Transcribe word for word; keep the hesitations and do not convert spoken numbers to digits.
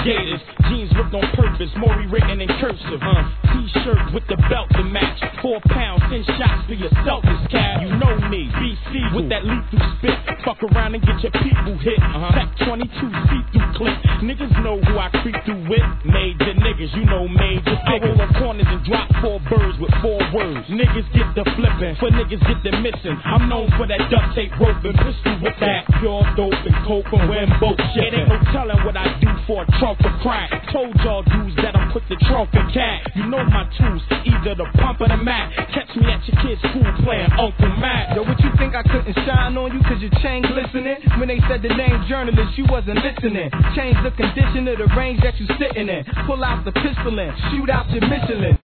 gators, jeans ripped on purpose, Maury written in cursive. Uh, T-shirt with the belt to match, four pounds, ten shots for your selfish cat. You know me, B C with that lethal spit. Fuck around and get your people hit. Uh-huh. Tech twenty-two see-through clip. Niggas know who I creep through with. Major niggas, you know major figures. I roll on corners and drop four birds with four words. Niggas get the flipping, for niggas get the missing. I'm known for that duct tape rope and pistol with that pure dope and coke and when boat shit. It ain't no telling what I do for a trunk of crack. Told y'all dudes that I'm quick to trunk a cat. You know my tools, either the pump or the mat. Catch me at your kid's school playing Uncle Matt. Yo, what you think I couldn't shine on you cause your chain glistening? When they said the name journalist, you wasn't listening. Change the condition of the range that you sitting in. Pull out the pistol and shoot out your Michelin.